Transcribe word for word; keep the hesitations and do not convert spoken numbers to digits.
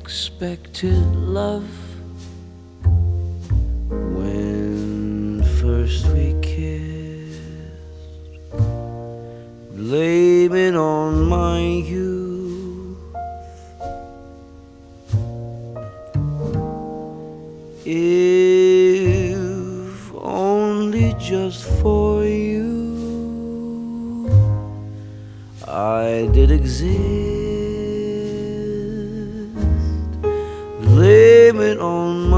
unexpected love. When first we kissed, blame it on my youth. If only just for you I did exist. Blame it on